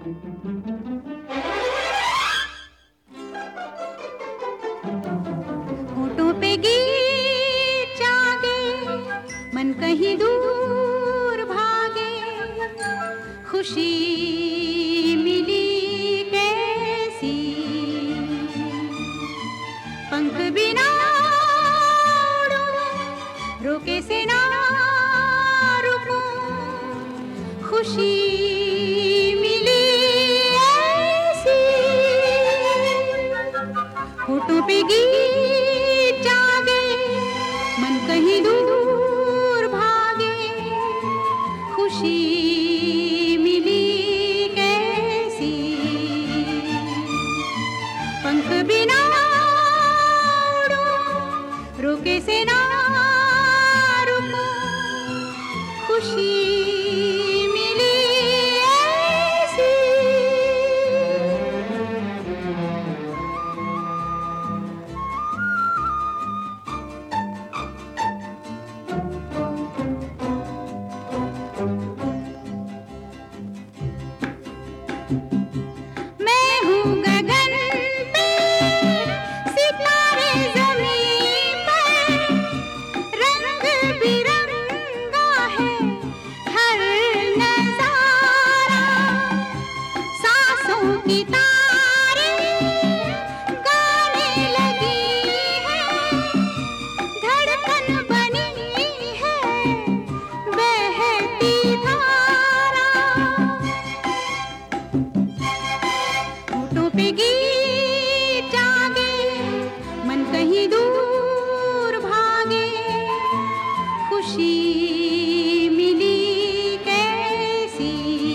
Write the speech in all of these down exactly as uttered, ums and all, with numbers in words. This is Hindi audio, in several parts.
होठों पे गीत जागे, मन कहीं दूर भागे, खुशी मिली कैसी, पंख बिना उड़ूं, रोके से ना रुकूं, खुशी मिली ऐसी। होठों पे गीत जागे, मन कहीं दूर भागे, खुशी मिली कैसी, पंख बिना उड़ूं, रोके से ना रुकूं, खुशी मिली ऐसी। मैं हूँ गगन पे, सितारे ज़मीं पर, रंग बिरंगा है हर नज़ारा, सांसों की तारें गाने लगी है, धड़कन बनी है बहती धारा। होठों पे गीत जागे, मन कहीं दूर भागे, खुशी मिली कैसी,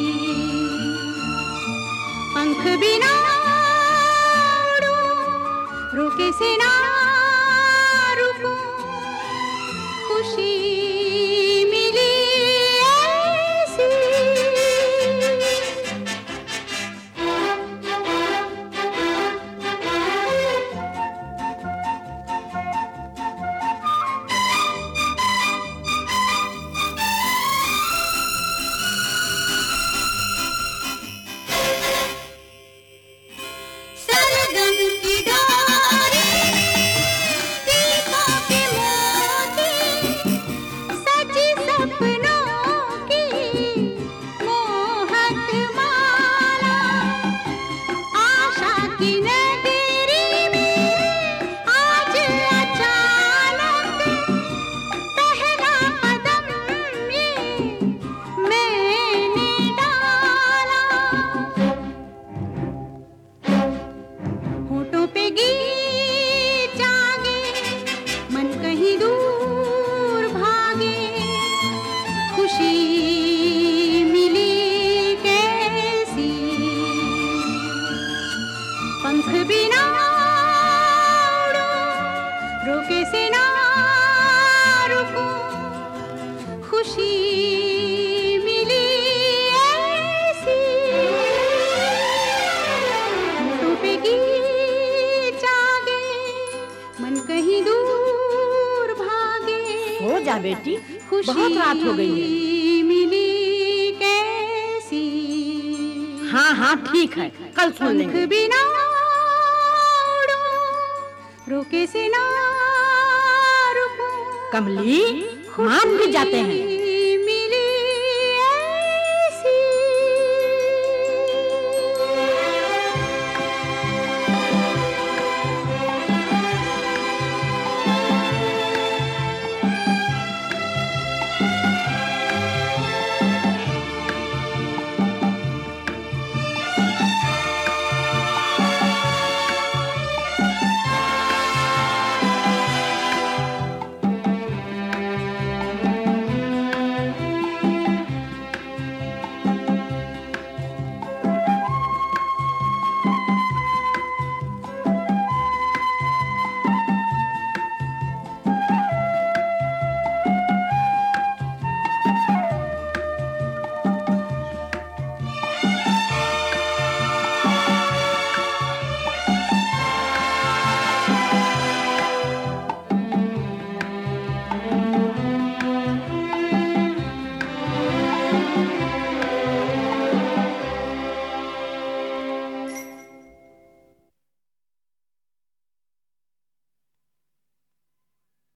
पंख बिना उड़ूं, रोके से ना रुकूं, खुशी मिली ऐसी। सरगम की डोरी, दीपों के मोती, सजी सपनों की मोहक माला, आशा की नगरी में आज अचानक पहला कदम ये मैंने डाला। होठों पे गीत जागे, मन कहीं दूर भागे, खुशी मिली कैसी, पंख बिना उड़ूं, रोके से ना रुकूं, खुशी मिली ऐसी। होठों पे गीत जागे, मन कहीं दूर भागे, हो जा बेटी, खुशी बहुत रात हो गई है। मिली कैसी, हाँ हाँ ठीक है, कल सुन पंख लेंगे। बिना उड़ूं, रोके से ना रुकूं, कमली, मान भी जाते हैं।